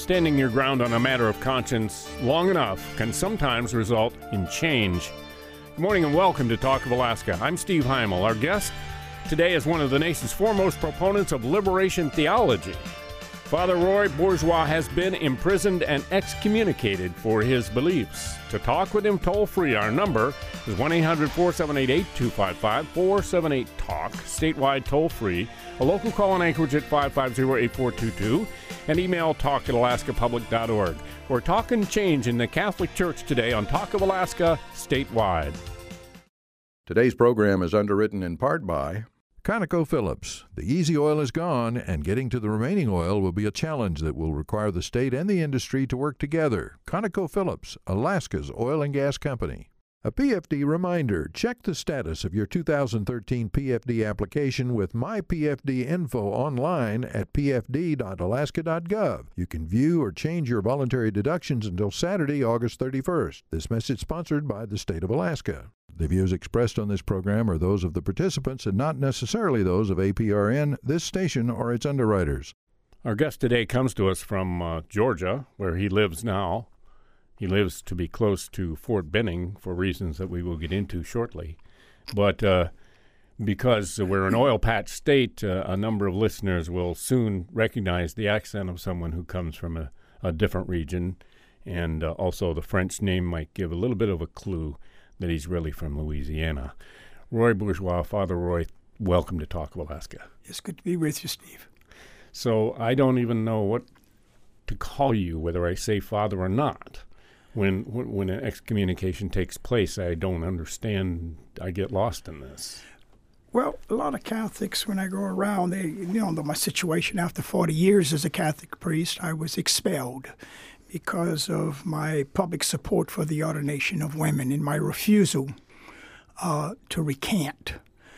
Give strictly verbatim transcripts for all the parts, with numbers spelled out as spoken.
Standing your ground on a matter of conscience long enough can sometimes result in change. Good morning and welcome to Talk of Alaska. I'm Steve Heimel. Our guest today is one of the nation's foremost proponents of liberation theology. Father Roy Bourgeois has been imprisoned and excommunicated for his beliefs. To talk with him toll-free, our number is one eight hundred, four seven eight, eight two five five, four seven eight, talk, statewide toll-free, a local call in Anchorage at five five zero, eight four two two, and email talk at alaska public dot org. We're talking change in the Catholic Church today on Talk of Alaska statewide. Today's program is underwritten in part by ConocoPhillips. The easy oil is gone, and getting to the remaining oil will be a challenge that will require the state and the industry to work together. ConocoPhillips, Alaska's oil and gas company. A P F D reminder, check the status of your two thousand thirteen P F D application with My P F D info online at p f d dot alaska dot gov. You can view or change your voluntary deductions until Saturday, August thirty-first. This message sponsored by the state of Alaska. The views expressed on this program are those of the participants and not necessarily those of A P R N, this station, or its underwriters. Our guest today comes to us from uh, Georgia, where he lives now. He lives to be close to Fort Benning for reasons that we will get into shortly. But uh, because we're an oil patch state, uh, a number of listeners will soon recognize the accent of someone who comes from a, a different region. And uh, also the French name might give a little bit of a clue that he's really from Louisiana. Roy Bourgeois, Father Roy, welcome to Talk of Alaska. It's good to be with you, Steve. So I don't even know what to call you, whether I say father or not. When when an excommunication takes place, I don't understand. I get lost in this. Well, a lot of Catholics, when I go around, they, you know, my situation after forty years as a Catholic priest, I was expelled because of my public support for the ordination of women and my refusal uh, to recant.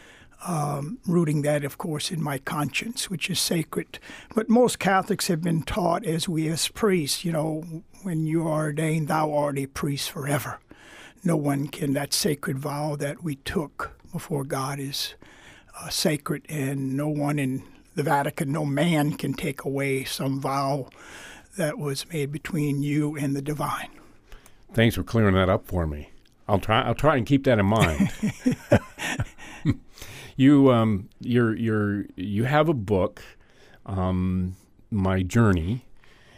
Um, rooting that, of course, in my conscience, which is sacred. But most Catholics have been taught, as we as priests, you know, when you are ordained, thou art a priest forever. No one can, that sacred vow that we took before God is uh, sacred, and no one in the Vatican, no man can take away some vow that was made between you and the divine. Thanks for clearing that up for me. I'll try. I'll try and keep that in mind. You um you're you're you have a book, um, My Journey,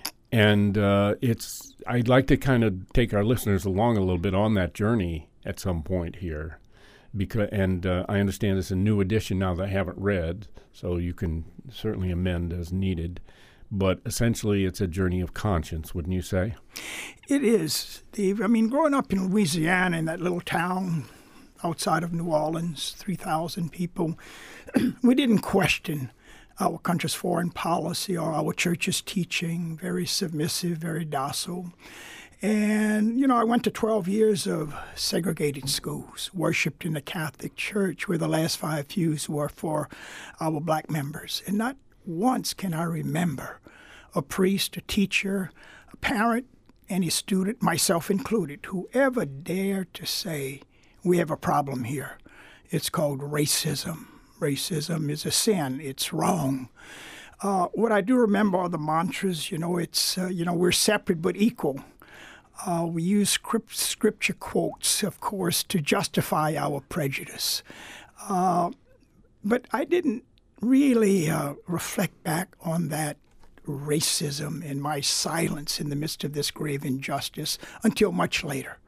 and uh, it's I'd like to kind of take our listeners along a little bit on that journey at some point here, because and uh, I understand it's a new edition now that I haven't read, so you can certainly amend as needed. But essentially, it's a journey of conscience, wouldn't you say? It is, Steve. I mean, growing up in Louisiana, in that little town outside of New Orleans, three thousand people, we didn't question our country's foreign policy or our church's teaching, very submissive, very docile. And, you know, I went to twelve years of segregated schools, worshipped in the Catholic Church, where the last five pews were for our black members. And not once can I remember a priest, a teacher, a parent, any student, myself included, who ever dared to say, we have a problem here. It's called racism. Racism is a sin. It's wrong. Uh, what I do remember are the mantras. You know, it's, uh, you know, we're separate but equal. Uh, we use script, scripture quotes, of course, to justify our prejudice. Uh, but I didn't really uh, reflect back on that racism and my silence in the midst of this grave injustice until much later.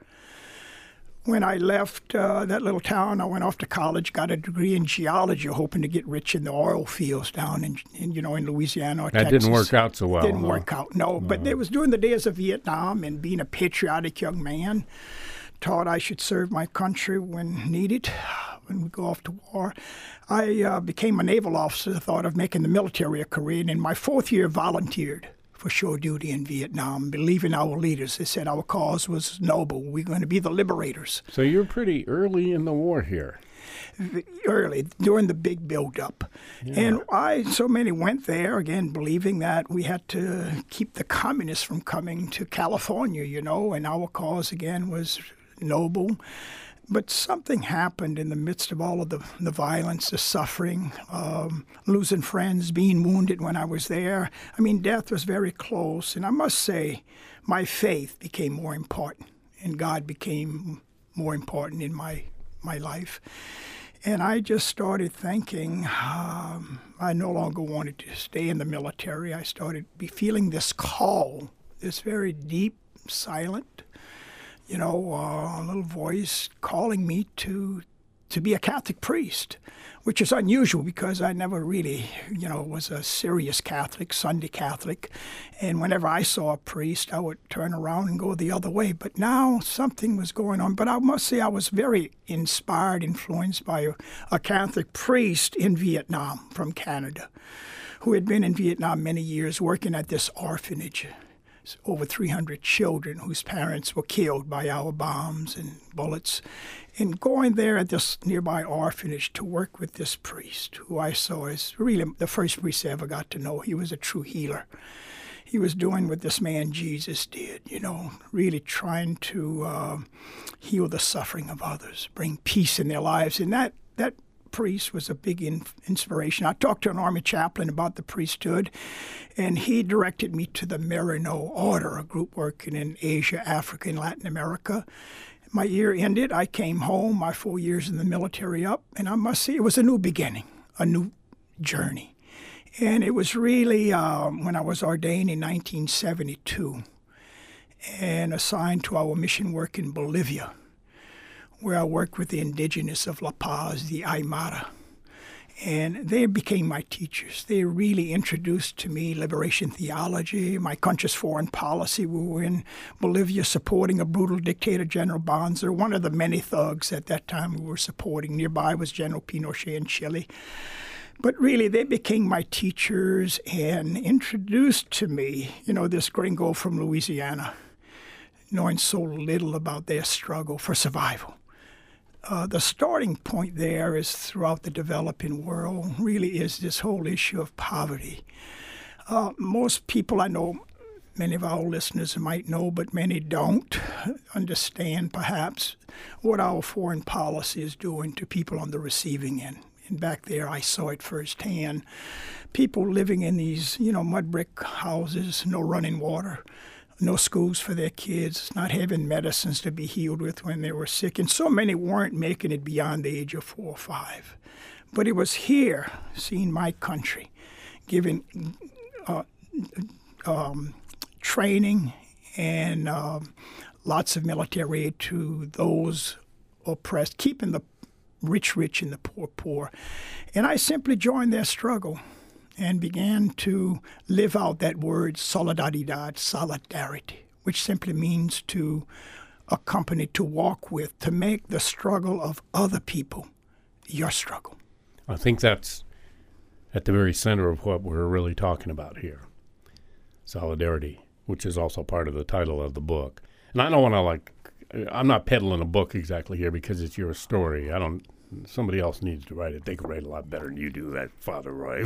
When I left uh, that little town, I went off to college, got a degree in geology, hoping to get rich in the oil fields down in, in you know, in Louisiana or that Texas. Didn't work out so well. Didn't huh? work out, no. no. But it was during the days of Vietnam, and being a patriotic young man, taught I should serve my country when needed, when we go off to war. I uh, became a naval officer, thought of making the military a career, and in my fourth year volunteered for shore duty in Vietnam, believing our leaders. They said our cause was noble. We're going to be the liberators. So you're pretty early in the war here. Early, during the big buildup. Yeah. And I, so many went there, again, believing that we had to keep the communists from coming to California, you know, and our cause, again, was noble. But something happened in the midst of all of the, the violence, the suffering, um, losing friends, being wounded when I was there. I mean, death was very close. And I must say, my faith became more important, and God became more important in my, my life. And I just started thinking um, I no longer wanted to stay in the military. I started be feeling this call, this very deep, silent, you know, uh, a little voice calling me to to be a Catholic priest, which is unusual because I never really, you know, was a serious Catholic, Sunday Catholic. And whenever I saw a priest, I would turn around and go the other way. But now something was going on. But I must say I was very inspired, influenced by a, a Catholic priest in Vietnam from Canada who had been in Vietnam many years working at this orphanage. Over three hundred children whose parents were killed by our bombs and bullets. And going there at this nearby orphanage to work with this priest, who I saw as really the first priest I ever got to know. He was a true healer. He was doing what this man Jesus did, you know, really trying to uh, heal the suffering of others, bring peace in their lives. And that that priest was a big in- inspiration. I talked to an Army chaplain about the priesthood, and he directed me to the Maryknoll Order, a group working in Asia, Africa, and Latin America. My year ended. I came home, my four years in the military up, and I must say it was a new beginning, a new journey. And it was really um, when I was ordained in nineteen seventy-two and assigned to our mission work in Bolivia, where I worked with the indigenous of La Paz, the Aymara. And they became my teachers. They really introduced to me liberation theology, my conscious foreign policy. We were in Bolivia supporting a brutal dictator, General Bonzer, one of the many thugs at that time we were supporting. Nearby was General Pinochet in Chile. But really, they became my teachers and introduced to me, you know, this gringo from Louisiana, knowing so little about their struggle for survival. Uh, the starting point there is throughout the developing world really is this whole issue of poverty. Uh, most people I know, many of our listeners might know, but many don't understand perhaps what our foreign policy is doing to people on the receiving end. And back there I saw it firsthand. People living in these, you know, mud brick houses, no running water, no schools for their kids, not having medicines to be healed with when they were sick. And so many weren't making it beyond the age of four or five. But it was here, seeing my country, giving uh, um, training and uh, lots of military aid to those oppressed, keeping the rich rich and the poor poor. And I simply joined their struggle and began to live out that word solidaridad, solidarity, which simply means to accompany, to walk with, to make the struggle of other people your struggle. I think that's at the very center of what we're really talking about here. Solidarity, which is also part of the title of the book. And I don't want to, like, I'm not peddling a book exactly here because it's your story. I don't, somebody else needs to write it. They could write a lot better than you do, that Father Roy.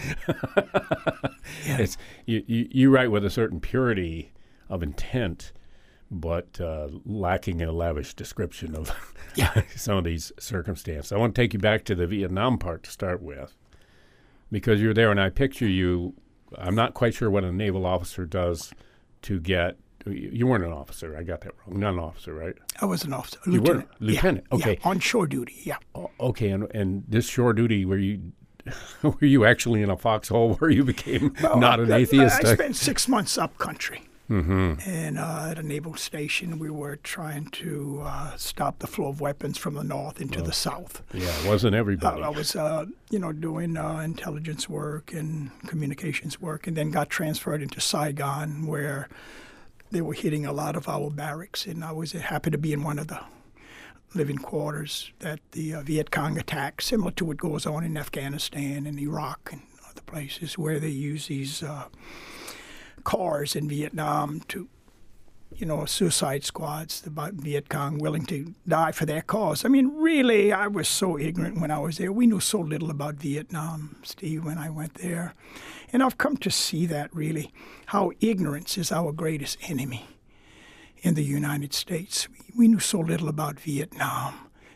Yeah. It's, you, you, you write with a certain purity of intent, but uh, lacking in a lavish description of yeah. some of these circumstances. I want to take you back to the Vietnam part to start with, because you're there, and I picture you, I'm not quite sure what a naval officer does to get, you weren't an officer. I got that wrong. Not an officer, right? I was an officer. You Lieutenant. were? Lieutenant, yeah, okay. Yeah, on shore duty, yeah. O- okay, and and this shore duty, were you were you actually in a foxhole where you became well, not an I, atheist? I, I spent six months up country. Mm-hmm. And uh, at a naval station, we were trying to uh, stop the flow of weapons from the north into well, the south. Yeah, it wasn't everybody. Uh, I was, uh, you know, doing uh, intelligence work and communications work, and then got transferred into Saigon, where they were hitting a lot of our barracks, and I was happy to be in one of the living quarters that the uh, Viet Cong attacked, similar to what goes on in Afghanistan and Iraq and other places where they use these uh, cars in Vietnam to, you know, suicide squads, the Viet Cong willing to die for their cause. I mean, really, I was so ignorant when I was there. We knew so little about Vietnam, Steve, when I went there. And I've come to see that, really, how ignorance is our greatest enemy in the United States. We knew so little about Vietnam.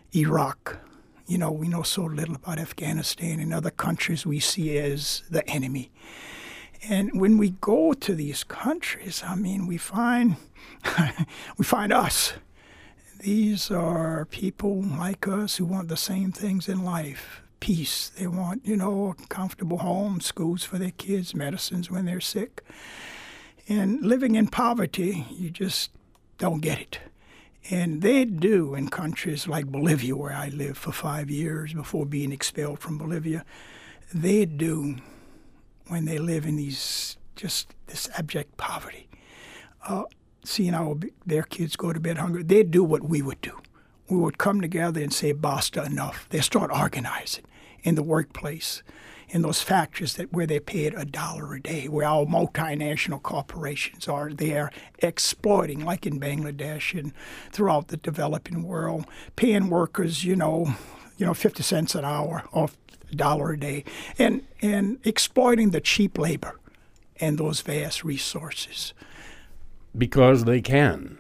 Iraq. You know, we know so little about Afghanistan and other countries we see as the enemy. And when we go to these countries, I mean, we find we find us. These are people like us who want the same things in life. Peace. They want, you know, a comfortable home, schools for their kids, medicines when they're sick. And living in poverty, you just don't get it. And they do in countries like Bolivia, where I lived for five years before being expelled from Bolivia. They do when they live in these, just this abject poverty. Uh, seeing our, their kids go to bed hungry, they do what we would do. We would come together and say, basta, enough. They start organizing in the workplace, in those factories that where they're paid a dollar a day, where our multinational corporations are there exploiting, like in Bangladesh and throughout the developing world, paying workers, you know, you know, fifty cents an hour or a dollar a day, and and exploiting the cheap labor and those vast resources. Because they can.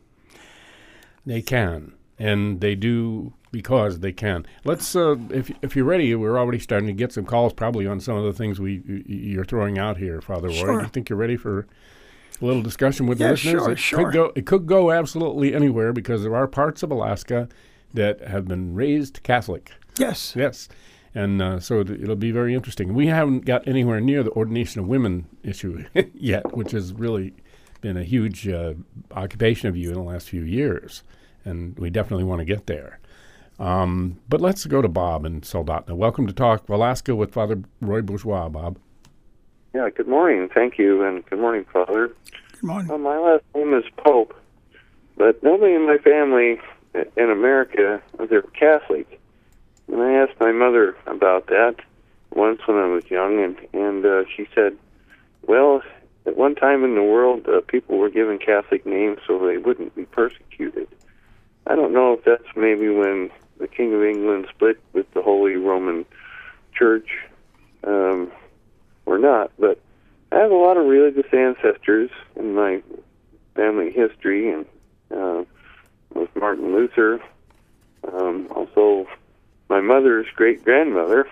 They can. And they do because they can. Let's, uh, if if you're ready, we're already starting to get some calls probably on some of the things we you're throwing out here, Father Roy. Sure. Do you think you're ready for a little discussion with yeah, the listeners? Sure, it sure. Could go, it could go absolutely anywhere because there are parts of Alaska that have been raised Catholic. Yes. Yes. And uh, so th- it'll be very interesting. We haven't got anywhere near the ordination of women issue yet, which has really been a huge uh, occupation of you in the last few years. And we definitely want to get there. Um, but let's go to Bob in Soldotna. Welcome to Talk Alaska with Father Roy Bourgeois, Bob. Yeah, good morning. Thank you, and good morning, Father. Good morning. Uh, my last name is Pope, but nobody in my family in America, they're Catholic. And I asked my mother about that once when I was young, and, and uh, she said, well, at one time in the world, uh, people were given Catholic names so they wouldn't be persecuted. I don't know if that's maybe when the King of England split with the Holy Roman Church um, or not, but I have a lot of religious ancestors in my family history, and uh, with Martin Luther. Um, also, my mother's great-grandmother,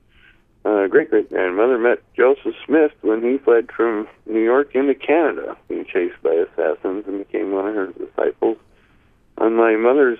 uh, great-great-grandmother, met Joseph Smith when he fled from New York into Canada, being chased by assassins, and became one of her disciples. On my mother's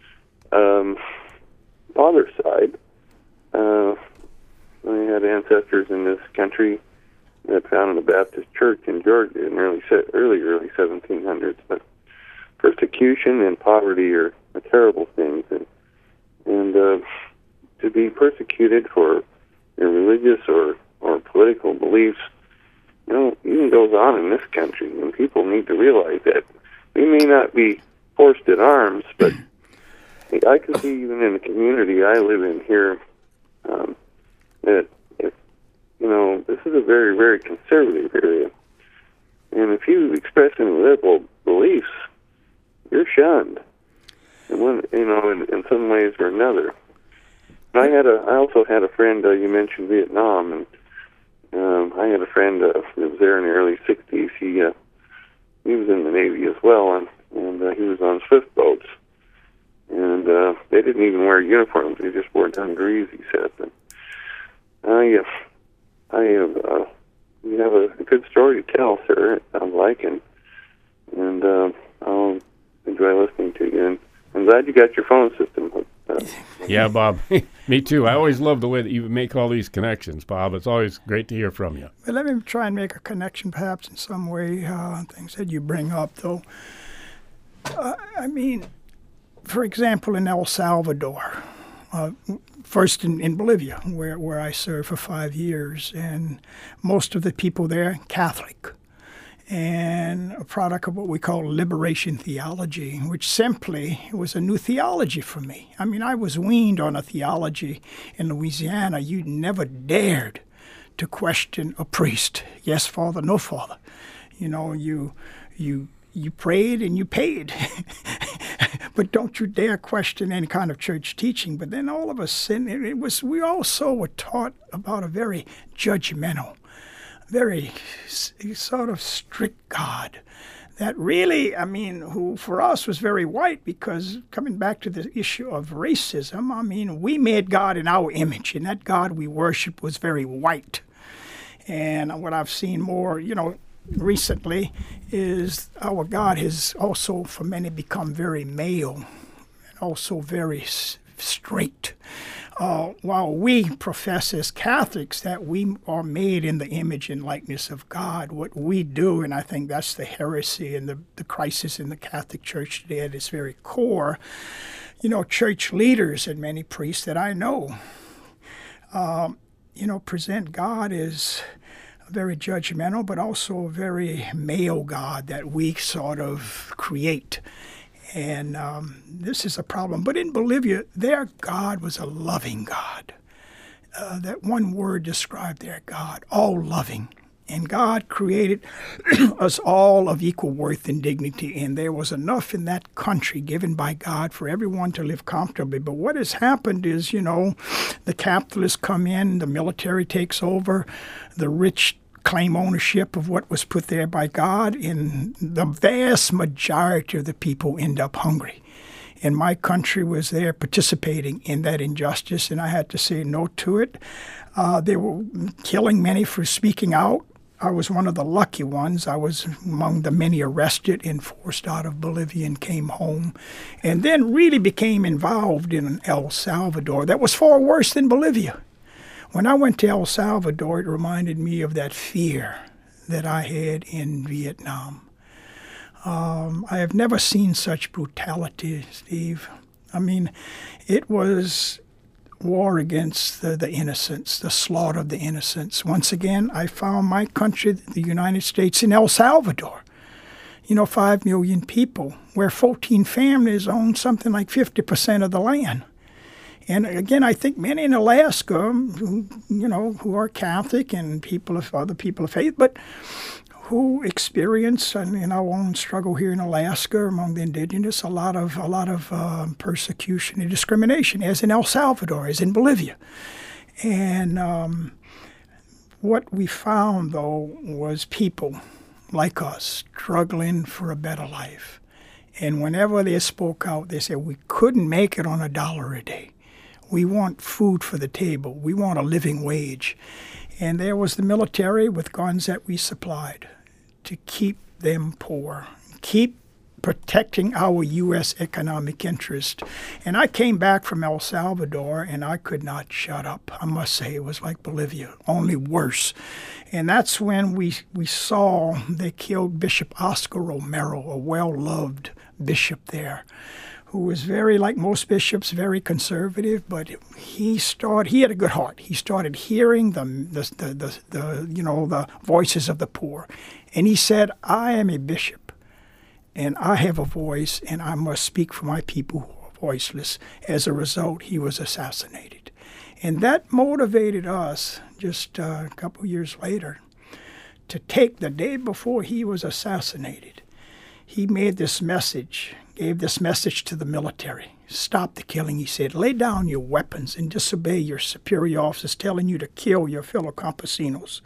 um, father's side, uh, I had ancestors in this country that founded a Baptist church in Georgia in early, early, early seventeen hundreds. But persecution and poverty are, are terrible things, and and uh, to be persecuted for your religious or or political beliefs, you know, even goes on in this country, and people need to realize that we may not be forced at arms, but I can see even in the community I live in here um, that if, you know, this is a very, very conservative area, and if you express any liberal beliefs, you're shunned, and when, you know, in, in some ways or another. And I had a, I also had a friend. Uh, you mentioned Vietnam, and um, I had a friend uh, that was there in the early sixties. He uh, he was in the Navy as well, and and uh, he was on swift boats, and uh, they didn't even wear uniforms; they just wore dungarees. He said, and I, uh, I have, uh, you have a, a good story to tell, sir. It sounds like, and and uh, I'll enjoy listening to you. And I'm glad you got your phone system hooked up. Yeah, Bob. Me too. I always love the way that you make all these connections, Bob. It's always great to hear from you. Well, let me try and make a connection, perhaps, in some way, uh, things that you bring up, though. Uh, I mean, for example, in El Salvador, uh, first in, in Bolivia, where, where I served for five years, and most of the people there, Catholic, and a product of what we call liberation theology, which simply was a new theology for me. I mean, I was weaned on a theology in Louisiana. You never dared to question a priest. Yes, Father, no, Father. You know, you you you prayed and you paid. But don't you dare question any kind of church teaching. But then all of a sudden, it, it was we also were taught about a very judgmental, very sort of strict God that really, I mean, who for us was very white, because coming back to the issue of racism, I mean, we made God in our image, and that God we worship was very white. And what I've seen more, you know, recently is our God has also, for many, become very male and also very s- straight. Uh, while we profess as Catholics that we are made in the image and likeness of God, what we do, and I think that's the heresy and the, the crisis in the Catholic Church today at its very core, you know, church leaders and many priests that I know, um, you know, present God as very judgmental, but also a very male God that we sort of create. And um, this is a problem. But in Bolivia, their God was a loving God. Uh, that one word described their God, all loving. And God created us all of equal worth and dignity. And there was enough in that country given by God for everyone to live comfortably. But what has happened is, you know, the capitalists come in, the military takes over, the rich claim ownership of what was put there by God, and the vast majority of the people end up hungry. And my country was there participating in that injustice, and I had to say no to it. Uh, they were killing many for speaking out. I was one of the lucky ones. I was among the many arrested and forced out of Bolivia and came home, and then really became involved in El Salvador. That was far worse than Bolivia. When I went to El Salvador, it reminded me of that fear that I had in Vietnam. Um, I have never seen such brutality, Steve. I mean, it was war against the, the innocents, the slaughter of the innocents. Once again, I found my country, the United States, in El Salvador. You know, five million people, where fourteen families own something like fifty percent of the land. And again, I think many in Alaska, who, you know, who are Catholic and people of other people of faith, but who experience, in our own struggle here in Alaska among the indigenous, a lot of a lot of uh, persecution and discrimination, as in El Salvador, as in Bolivia. And um, what we found, though, was people like us struggling for a better life. And whenever they spoke out, they said, we couldn't make it on a dollar a day. We want food for the table. We want a living wage. And there was the military with guns that we supplied to keep them poor, keep protecting our U S economic interest. And I came back from El Salvador, and I could not shut up. I must say, it was like Bolivia, only worse. And that's when we, we saw they killed Bishop Oscar Romero, a well-loved bishop there, who was very, like most bishops, very conservative, but he started, he had a good heart. He started hearing the, the, the, the, the, you know, the voices of the poor. And he said, I am a bishop, and I have a voice, and I must speak for my people who are voiceless. As a result, he was assassinated. And that motivated us, just uh, a couple years later, to take the day before he was assassinated. He made this message, gave this message to the military. Stop the killing, he said. Lay down your weapons and disobey your superior officers telling you to kill your fellow campesinos,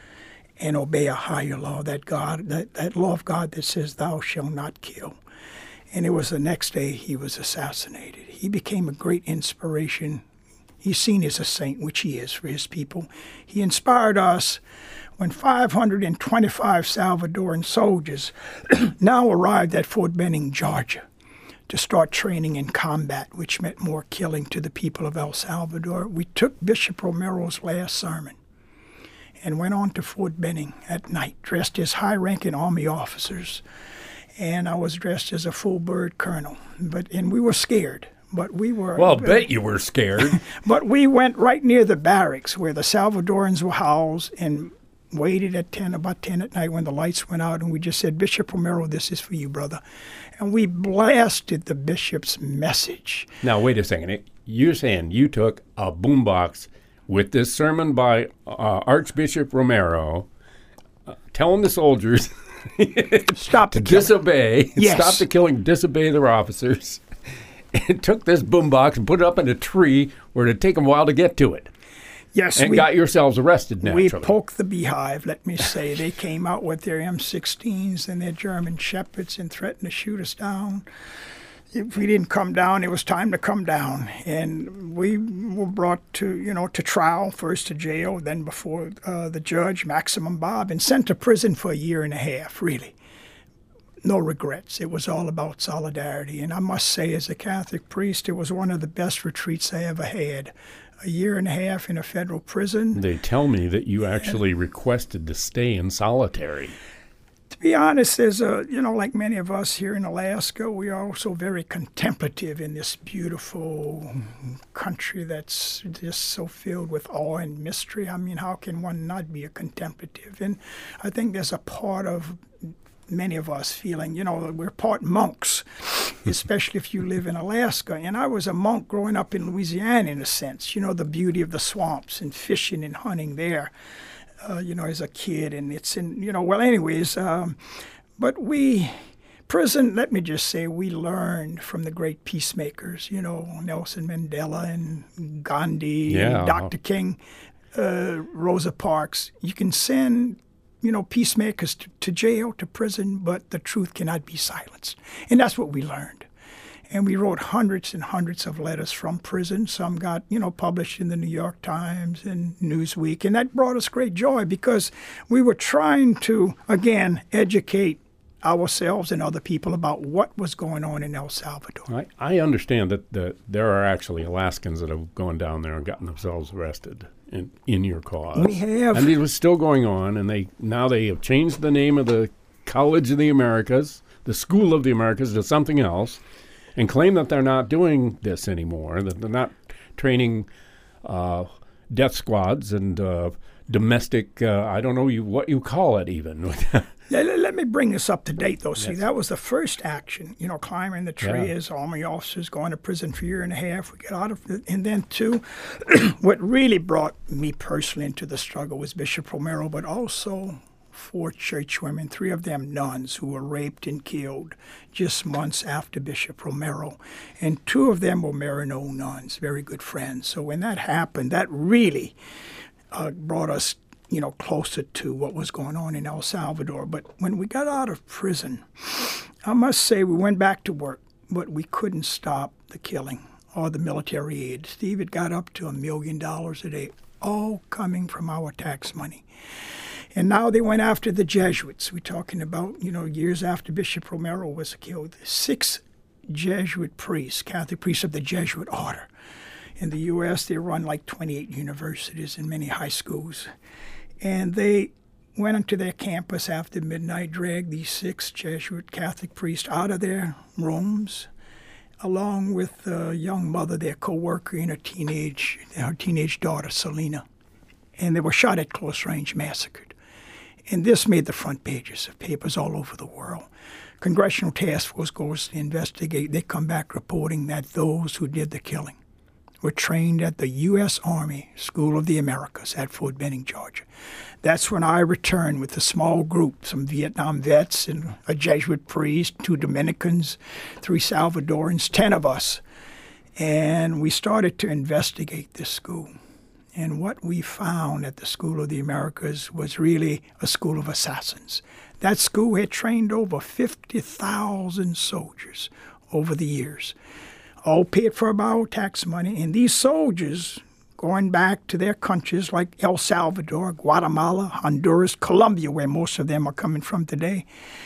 and obey a higher law, that God, that, that law of God that says, thou shalt not kill. And it was the next day he was assassinated. He became a great inspiration. He's seen as a saint, which he is for his people. He inspired us when five hundred twenty-five Salvadoran soldiers now arrived at Fort Benning, Georgia, to start training in combat, which meant more killing to the people of El Salvador. We took Bishop Romero's last sermon and went on to Fort Benning at night, dressed as high-ranking Army officers. And I was dressed as a full-bird colonel. But and we were scared. But we were. Well, I'll bet you were scared. But we went right near the barracks where the Salvadorans were housed, and waited at ten, about ten at night when the lights went out, and we just said, Bishop Romero, this is for you, brother. And we blasted the bishop's message. Now, wait a second. You're saying you took a boombox with this sermon by uh, Archbishop Romero, uh, telling the soldiers stop to the killing. disobey, Yes. stop the killing, disobey their officers, and took this boombox and put it up in a tree where it'd take them a while to get to it. Yes, and we, got yourselves arrested naturally. We poked the beehive, let me say. They came out with their M sixteens and their German Shepherds and threatened to shoot us down. If we didn't come down, it was time to come down. And we were brought to, you know, to trial, first to jail, then before uh, the judge, Maximum Bob, and sent to prison for a year and a half, really. No regrets. It was all about solidarity. And I must say, as a Catholic priest, it was one of the best retreats I ever had. A year and a half in a federal prison. They tell me that you actually and, requested to stay in solitary. To be honest, there's a, you know, like many of us here in Alaska, we are also very contemplative in this beautiful country that's just so filled with awe and mystery. I mean, how can one not be a contemplative? And I think there's a part of many of us feeling, you know, we're part monks, especially if you live in Alaska. And I was a monk growing up in Louisiana, in a sense, you know, the beauty of the swamps and fishing and hunting there, uh, you know, as a kid. And it's in, you know, well, anyways, um, but we, prison, let me just say, we learned from the great peacemakers, you know, Nelson Mandela and Gandhi yeah. and Doctor King, uh, Rosa Parks. You can send you know, peacemakers to, to jail, to prison, but the truth cannot be silenced. And that's what we learned. And we wrote hundreds and hundreds of letters from prison. Some got, you know, published in the New York Times and Newsweek. And that brought us great joy because we were trying to, again, educate ourselves and other people about what was going on in El Salvador. I, I understand that, that there are actually Alaskans that have gone down there and gotten themselves arrested in, in your cause. We have. And it was still going on, and they now they have changed the name of the College of the Americas, the School of the Americas, to something else, and claim that they're not doing this anymore, that they're not training uh, death squads and uh, domestic, uh, I don't know you what you call it even. Let me bring this up to date, though. See, yes. that was the first action, you know, climbing the tree yeah. as Army officers, going to prison for a year and a half. We got out of it. And then, too, what really brought me personally into the struggle was Bishop Romero, but also four church women, three of them nuns, who were raped and killed just months after Bishop Romero. And two of them were Maryknoll nuns, very good friends. So when that happened, that really uh, brought us you know, closer to what was going on in El Salvador. But when we got out of prison, I must say we went back to work, but we couldn't stop the killing or the military aid. Steve, it got up to a million dollars a day, all coming from our tax money. And now they went after the Jesuits. We're talking about, you know, years after Bishop Romero was killed. Six Jesuit priests, Catholic priests of the Jesuit order. In the U S, they run like twenty-eight universities and many high schools. And they went into their campus after midnight, dragged these six Jesuit Catholic priests out of their rooms, along with a young mother, their co-worker, and her teenage, her teenage daughter, Selena. And they were shot at close range, massacred. And this made the front pages of papers all over the world. Congressional Task Force goes to investigate. They come back reporting that those who did the killing were trained at the U S Army School of the Americas at Fort Benning, Georgia. That's when I returned with a small group, some Vietnam vets and a Jesuit priest, two Dominicans, three Salvadorans, ten of us. And we started to investigate this school. And what we found at the School of the Americas was really a school of assassins. That school had trained over fifty thousand soldiers over the years, all paid for by our tax money. And these soldiers, going back to their countries like El Salvador, Guatemala, Honduras, Colombia, where most of them are coming from today,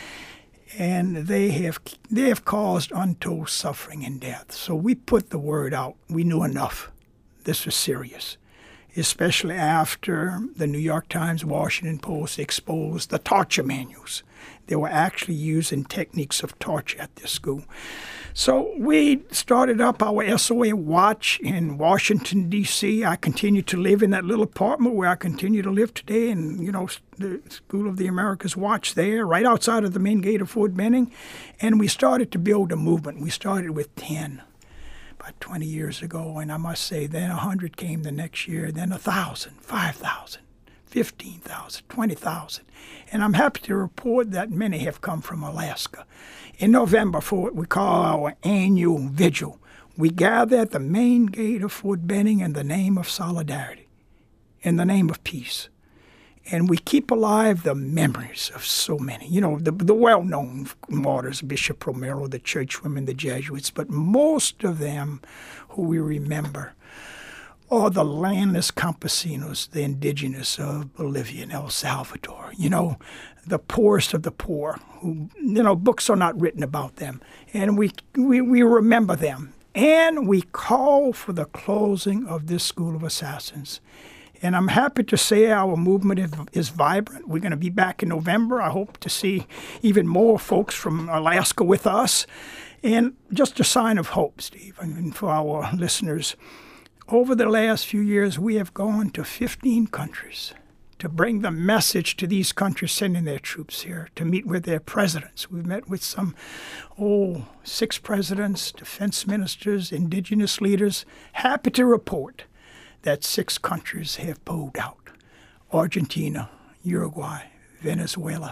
and they have they have caused untold suffering and death. So we put the word out. We knew enough. This was serious, especially after the New York Times, Washington Post exposed the torture manuals. They were actually using techniques of torture at this school. So we started up our S O A Watch in Washington, D C I continued to live in that little apartment where I continue to live today, and, you know, the School of the Americas Watch there, right outside of the main gate of Fort Benning. And we started to build a movement. We started with ten. About twenty years ago, and I must say, then one hundred came the next year, then one thousand, five thousand, fifteen thousand, twenty thousand. And I'm happy to report that many have come from Alaska. In November, for what we call our annual vigil, we gather at the main gate of Fort Benning in the name of solidarity. in the name of peace. And we keep alive the memories of so many. You know, the, the well-known martyrs, Bishop Romero, the churchwomen, the Jesuits, but most of them who we remember are the landless campesinos, the indigenous of Bolivia and El Salvador. You know, the poorest of the poor, who, you know, books are not written about them. And we, we, we remember them. And we call for the closing of this school of assassins. And I'm happy to say our movement is, is vibrant. We're going to be back in November. I hope to see even more folks from Alaska with us. And just a sign of hope, Steve, I mean, for our listeners. Over the last few years, we have gone to fifteen countries to bring the message to these countries sending their troops here, to meet with their presidents. We've met with some, oh, six presidents, defense ministers, indigenous leaders. Happy to report that six countries have pulled out: Argentina, Uruguay, Venezuela.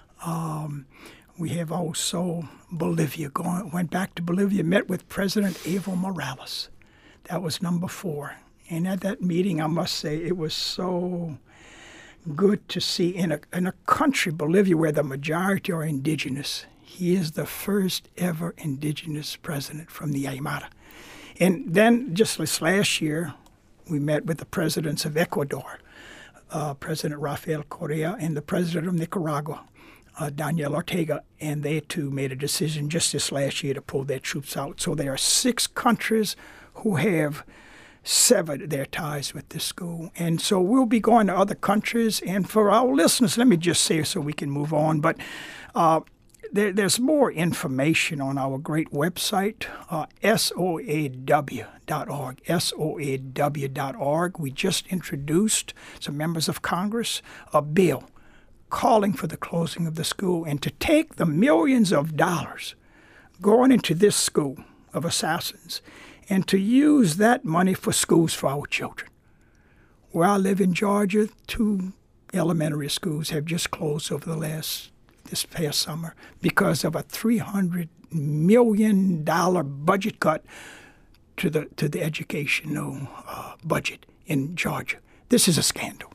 Um, we have also Bolivia. Gone, went back to Bolivia, met with President Evo Morales. That was number four. And at that meeting, I must say, it was so good to see in a, in a country, Bolivia, where the majority are indigenous. He is the first ever indigenous president from the Aymara. And then just this last year, we met with the presidents of Ecuador, uh, President Rafael Correa, and the president of Nicaragua, uh, Daniel Ortega, and they too made a decision just this last year to pull their troops out. So there are six countries who have severed their ties with this school. And so we'll be going to other countries. And for our listeners, let me just say so we can move on, but uh, There, there's more information on our great website, uh, S O A W dot org, S O A W dot org. We just introduced, some members of Congress, a bill calling for the closing of the school and to take the millions of dollars going into this school of assassins and to use that money for schools for our children. Where I live in Georgia, two elementary schools have just closed over the last this past summer because of a three hundred million dollars budget cut to the to the educational uh, budget in Georgia. This is a scandal.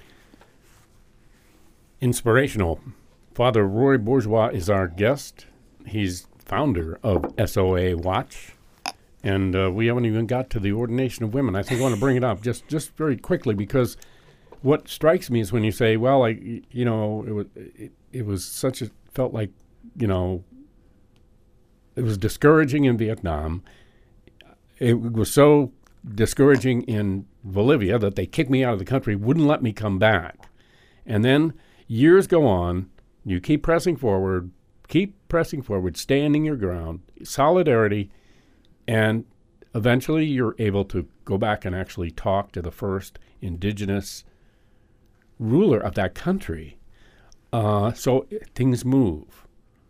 Inspirational. Father Roy Bourgeois is our guest. He's founder of S O A Watch. And uh, we haven't even got to the ordination of women. I think I want to bring it up just, just very quickly because what strikes me is when you say, well, I, you know, it was, it, it was such a, felt like, you know, it was discouraging in Vietnam. It was so discouraging in Bolivia that they kicked me out of the country, wouldn't let me come back. And then years go on, you keep pressing forward, keep pressing forward, standing your ground, solidarity, and eventually you're able to go back and actually talk to the first indigenous ruler of that country. Uh, so things move.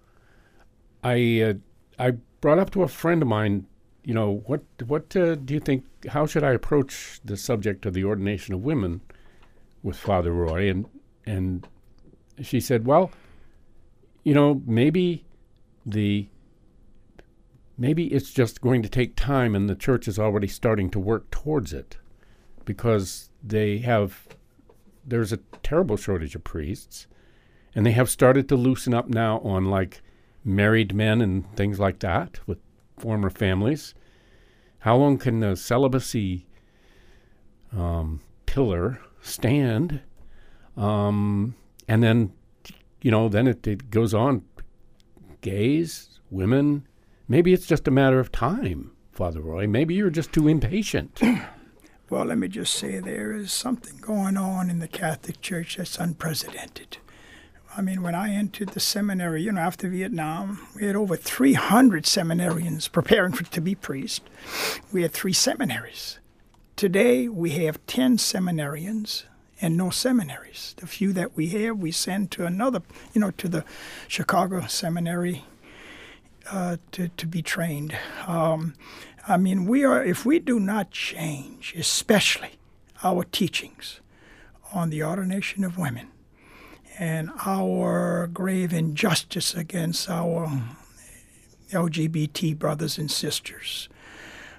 I uh, I brought up to a friend of mine, you know, what what uh, do you think, how should I approach the subject of the ordination of women with Father Roy? And and she said, well, you know, maybe the maybe it's just going to take time and the church is already starting to work towards it because they have, there's a terrible shortage of priests. And they have started to loosen up now on, like, married men and things like that with former families. How long can the celibacy um, pillar stand? Um, and then, you know, then it, it goes on. Gays, women, maybe it's just a matter of time, Father Roy. Maybe you're just too impatient. Well, let me just say there is something going on in the Catholic Church that's unprecedented. I mean, when I entered the seminary, you know, after Vietnam, we had over three hundred seminarians preparing for, to be priests. We had three seminaries. Today, we have ten seminarians and no seminaries. The few that we have, we send to another, you know, to the Chicago Seminary uh, to, to be trained. Um, I mean, we are, if we do not change, especially our teachings on the ordination of women, and our grave injustice against our L G B T brothers and sisters, uh,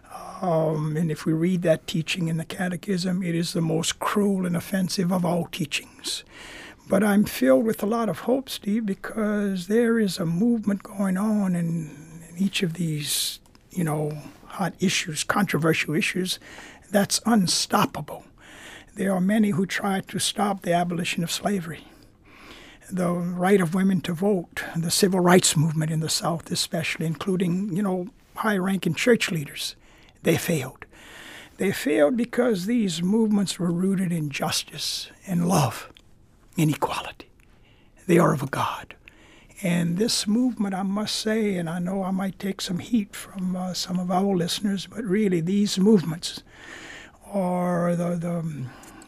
Um, and if we read that teaching in the Catechism, it is the most cruel and offensive of all teachings. But I'm filled with a lot of hope, Steve, because there is a movement going on in, in each of these, you know, hot issues, controversial issues, that's unstoppable. There are many who try to stop the abolition of slavery, the right of women to vote, the civil rights movement in the South especially, including, you know, high-ranking church leaders. They failed. They failed because these movements were rooted in justice and love and equality. They are of a God. And this movement, I must say, and I know I might take some heat from uh, some of our listeners, but really these movements are the the,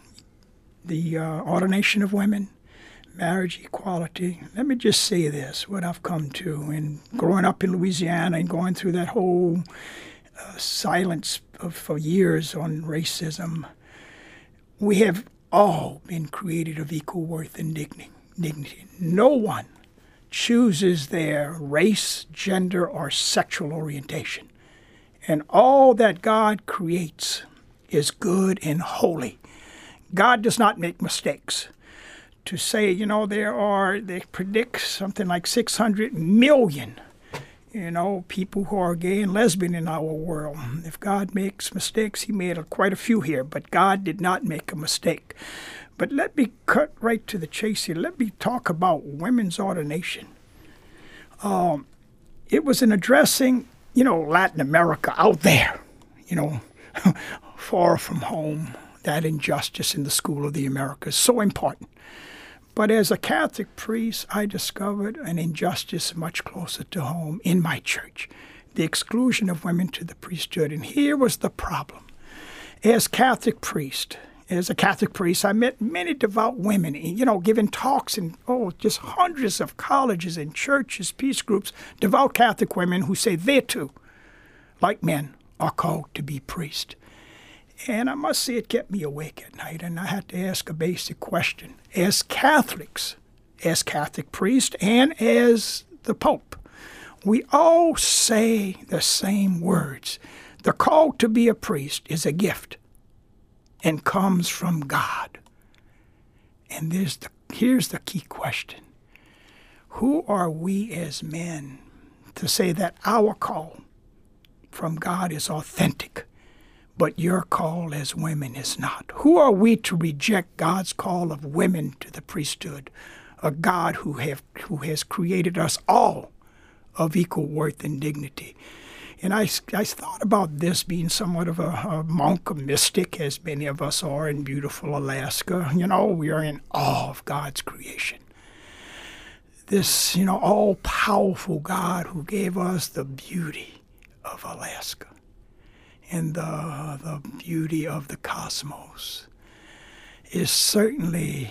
the uh, ordination of women, marriage equality. Let me just say this, what I've come to, and growing up in Louisiana and going through that whole uh, silence of, for years on racism, we have all been created of equal worth and dignity. No one chooses their race, gender, or sexual orientation. And all that God creates is good and holy. God does not make mistakes. To say, you know, there are, they predict something like six hundred million, you know, people who are gay and lesbian in our world. If God makes mistakes, he made a, quite a few here, but God did not make a mistake. But let me cut right to the chase here. Let me talk about women's ordination. Um, it was in addressing, you know, Latin America out there, you know, far from home, that injustice in the School of the Americas, so important. But as a Catholic priest, I discovered an injustice much closer to home in my church, the exclusion of women to the priesthood. And here was the problem. As Catholic priest, as a Catholic priest, I met many devout women, you know, giving talks in, oh, just hundreds of colleges and churches, peace groups, devout Catholic women who say they too, like men, are called to be priests. And I must say it kept me awake at night, and I had to ask a basic question. As Catholics, as Catholic priests, and as the Pope, we all say the same words. The call to be a priest is a gift and comes from God. And there's the, here's the key question. Who are we as men to say that our call from God is authentic, but your call as women is not? Who are we to reject God's call of women to the priesthood, a God who have who has created us all of equal worth and dignity? And I, I thought about this being somewhat of a, a monk, a mystic, as many of us are in beautiful Alaska. You know, we are in awe of God's creation. This, you know, all-powerful God who gave us the beauty of Alaska and the, the beauty of the cosmos is certainly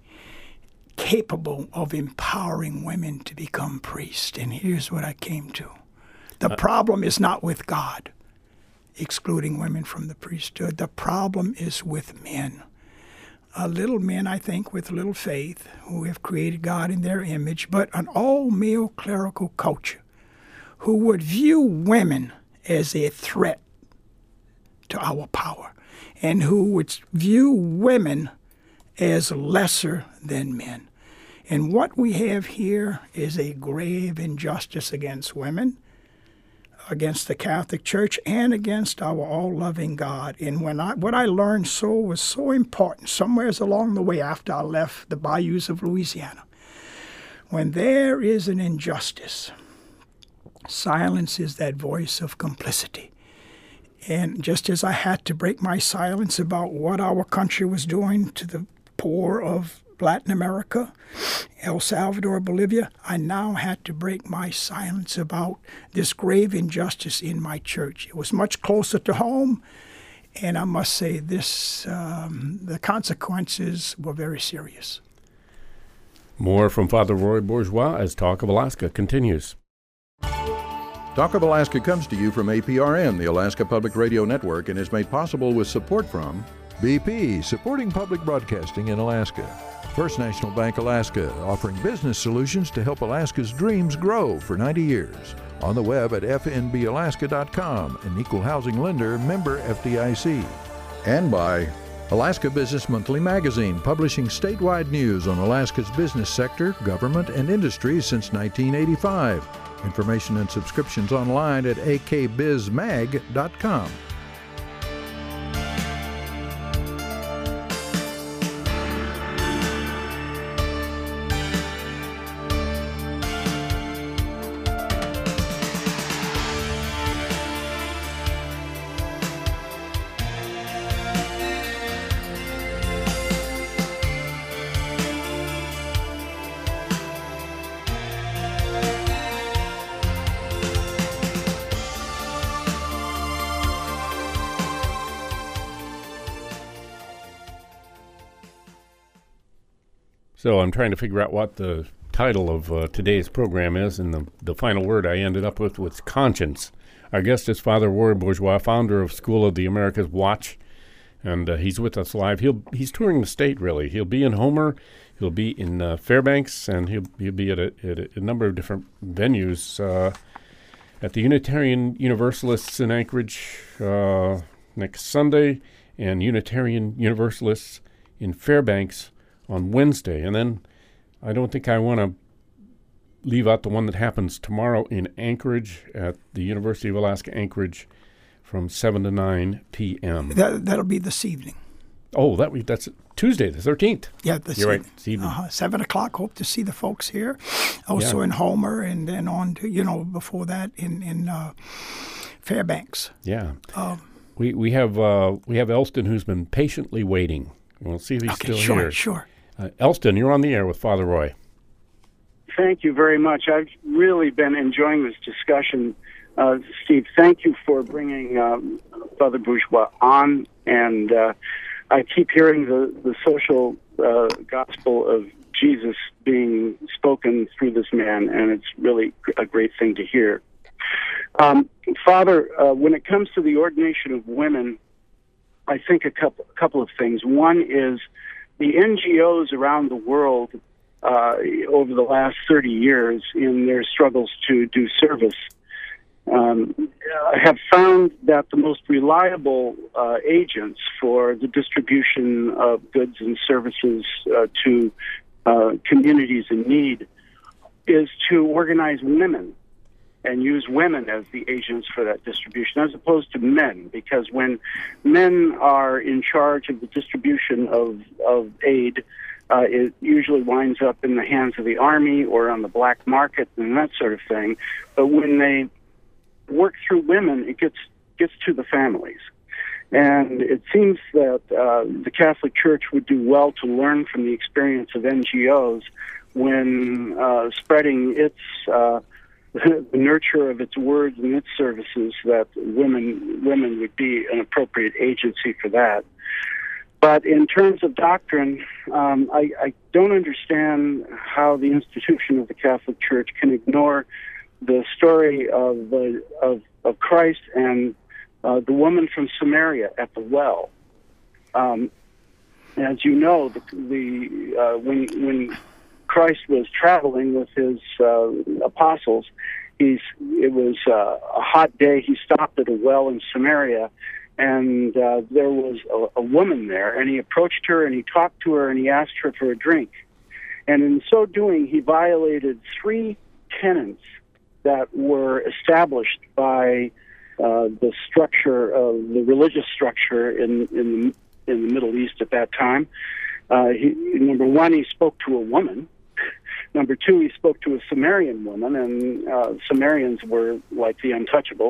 capable of empowering women to become priests. And here's what I came to. The problem is not with God excluding women from the priesthood. The problem is with men. Uh, little men, I think, with little faith, who have created God in their image, but an all-male clerical culture who would view women as a threat to our power, and who would view women as lesser than men. And what we have here is a grave injustice against women, against the Catholic Church, and against our all-loving God. And when I, what I learned so was so important, somewheres along the way after I left the bayous of Louisiana, when there is an injustice, silence is that voice of complicity. And just as I had to break my silence about what our country was doing to the poor of Latin America, El Salvador, Bolivia, I now had to break my silence about this grave injustice in my church. It was much closer to home, and I must say this, um, the consequences were very serious. More from Father Roy Bourgeois as Talk of Alaska continues. Talk of Alaska comes to you from A P R N, the Alaska Public Radio Network, and is made possible with support from B P, supporting public broadcasting in Alaska. First National Bank Alaska, offering business solutions to help Alaska's dreams grow for ninety years. On the web at f n b alaska dot com, an equal housing lender, member F D I C. And by Alaska Business Monthly magazine, publishing statewide news on Alaska's business sector, government, and industry since nineteen eighty-five. Information and subscriptions online at a k biz mag dot com. So I'm trying to figure out what the title of uh, today's program is, and the, the final word I ended up with was conscience. Our guest is Father Roy Bourgeois, founder of School of the Americas Watch, and uh, he's with us live. He'll he's touring the state, really. He'll be in Homer, he'll be in uh, Fairbanks, and he'll he'll be at a, at a number of different venues uh, at the Unitarian Universalists in Anchorage uh, next Sunday, and Unitarian Universalists in Fairbanks on Wednesday. And then I don't think I want to leave out the one that happens tomorrow in Anchorage at the University of Alaska Anchorage from seven to nine p.m. That, that'll be this evening. Oh, that we, that's Tuesday, the thirteenth. Yeah, this You're evening. right, this evening. Uh-huh. seven o'clock, hope to see the folks here. Also Yeah. in Homer, and then on to, you know, before that in, in uh, Fairbanks. Yeah. Um, we we have uh, we have Elston, who's been patiently waiting. We'll see if he's okay, still sure, here. sure. Uh, Elston, you're on the air with Father Roy. Thank you very much. I've really been enjoying this discussion. Uh, Steve, thank you for bringing um, Father Bourgeois on. And uh, I keep hearing the, the social uh, gospel of Jesus being spoken through this man, and it's really a great thing to hear. Um, Father, uh, when it comes to the ordination of women, I think a couple, a couple of things. One is the N G Os around the world uh, over the last thirty years in their struggles to do service um, have found that the most reliable uh, agents for the distribution of goods and services uh, to uh, communities in need is to organize women and use women as the agents for that distribution, as opposed to men, because when men are in charge of the distribution of, of aid, uh, it usually winds up in the hands of the army or on the black market and that sort of thing. But when they work through women, it gets gets to the families. And it seems that uh, the Catholic Church would do well to learn from the experience of N G Os when uh, spreading its uh, the nurture of its words and its services, that women women would be an appropriate agency for that. But in terms of doctrine, um, I, I don't understand how the institution of the Catholic Church can ignore the story of the, of, of Christ and uh, the woman from Samaria at the well. Um, as you know, the, the uh, when when Christ was traveling with his uh, apostles, he's it was uh, a hot day. He stopped at a well in Samaria, and uh, there was a, a woman there, and he approached her and he talked to her and he asked her for a drink. And in so doing, he violated three tenets that were established by uh, the structure of the religious structure in in the, in the Middle East at that time. Uh, he, number one, he spoke to a woman. Number two, he spoke to a Sumerian woman, and uh, Sumerians were like the untouchables.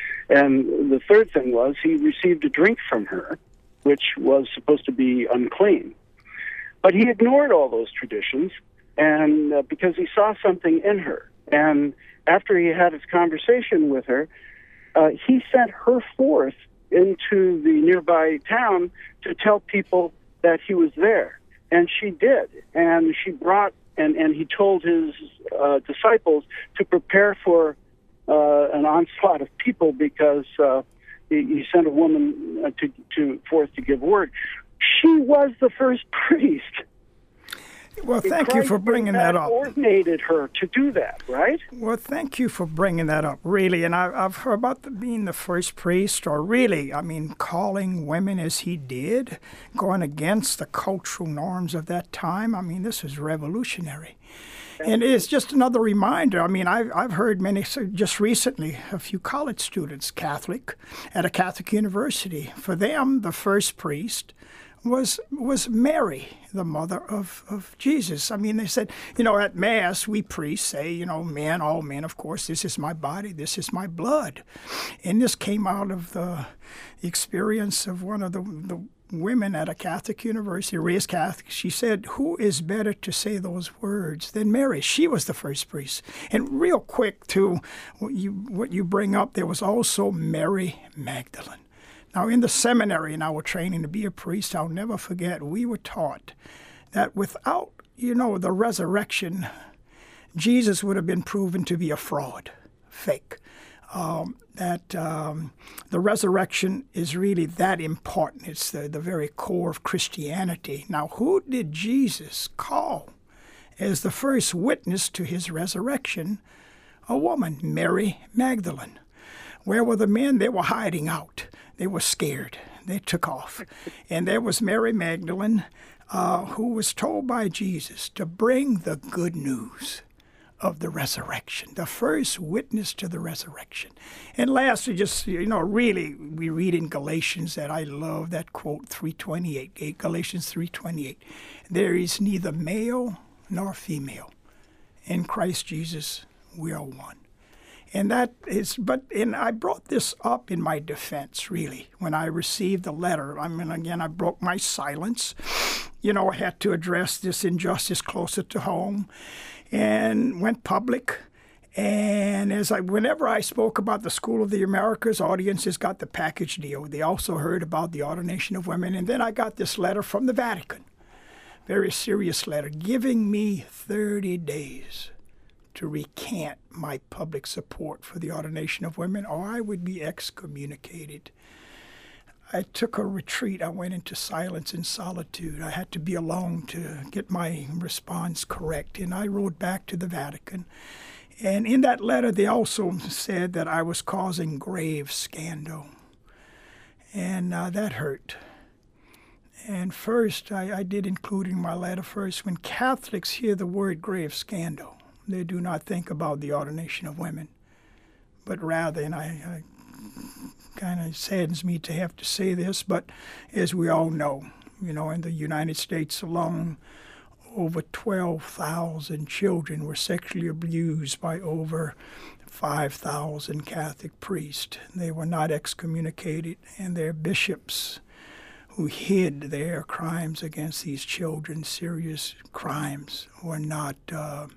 And the third thing was he received a drink from her, which was supposed to be unclean. But he ignored all those traditions, and uh, because he saw something in her. And after he had his conversation with her, uh, he sent her forth into the nearby town to tell people that he was there. And she did. And she brought, and, and he told his uh, disciples to prepare for uh, an onslaught of people because uh, he, he sent a woman uh, to, to forth to give word. She was the first priest. Well, thank you Christ, for bringing in that fact, up. Ordinated her to do that, right? Well, thank you for bringing that up, really. And I, I've heard about the, being the first priest, or really, I mean, calling women as he did, going against the cultural norms of that time. I mean, this was revolutionary. And it's just another reminder. I mean, I've, I've heard many, so just recently, a few college students, Catholic, at a Catholic university. For them, the first priest was was Mary, the mother of, of Jesus. I mean, they said, you know, at Mass, we priests say, you know, men, all men, of course, this is my body, this is my blood. And this came out of the experience of one of the, the women at a Catholic university, raised Catholic. She said, who is better to say those words than Mary? She was the first priest. And real quick, too, what you, what you bring up, there was also Mary Magdalene. Now, in the seminary, in our training to be a priest, I'll never forget, we were taught that without, you know, the resurrection, Jesus would have been proven to be a fraud, fake. Um, that um, the resurrection is really that important. It's the, the very core of Christianity. Now, who did Jesus call as the first witness to his resurrection? A woman, Mary Magdalene. Where were the men? They were hiding out. They were scared. They took off. And there was Mary Magdalene, uh, who was told by Jesus to bring the good news of the resurrection, the first witness to the resurrection. And lastly, just, you know, really, we read in Galatians that I love that quote, three twenty-eight, Galatians three twenty-eight. There is neither male nor female. In Christ Jesus, we are one. And that is, but, and I brought this up in my defense, really, when I received the letter. I mean, again, I broke my silence. You know, I had to address this injustice closer to home and went public. And as I, whenever I spoke about the School of the Americas, audiences got the package deal. They also heard about the ordination of women. And then I got this letter from the Vatican, very serious letter, giving me thirty days to recant my public support for the ordination of women, or I would be excommunicated. I took a retreat. I went into silence and solitude. I had to be alone to get my response correct. And I wrote back to the Vatican. And in that letter, they also said that I was causing grave scandal. And uh, that hurt. And first, I, I did include in my letter first, when Catholics hear the word grave scandal, they do not think about the ordination of women, but rather, and I, I kind of saddens me to have to say this, but as we all know, you know, in the United States alone, over twelve thousand children were sexually abused by over five thousand Catholic priests. They were not excommunicated, and their bishops who hid their crimes against these children, serious crimes, were not uh,